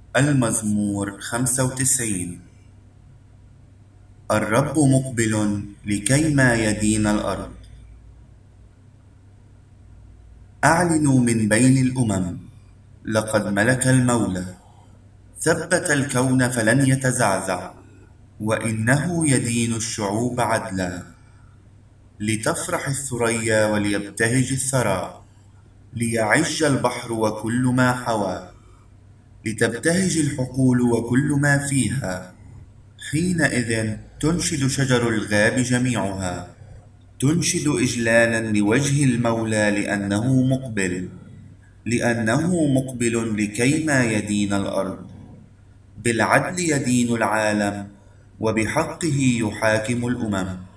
المزمور 95. الرب مقبل لكيما يدين الأرض. أعلنوا من بين الأمم، لقد ملك المولى، ثبت الكون فلن يتزعزع، وإنه يدين الشعوب عدلا. لتفرح الثريا وليبتهج الثرى، ليعج البحر وكل ما حوى، لتبتهج الحقول وكل ما فيها. حينئذ تنشد شجر الغاب جميعها، تنشد إجلالا لوجه المولى، لأنه مقبل لكيما يدين الأرض. بالعدل يدين العالم، وبحقه يحاكم الأمم.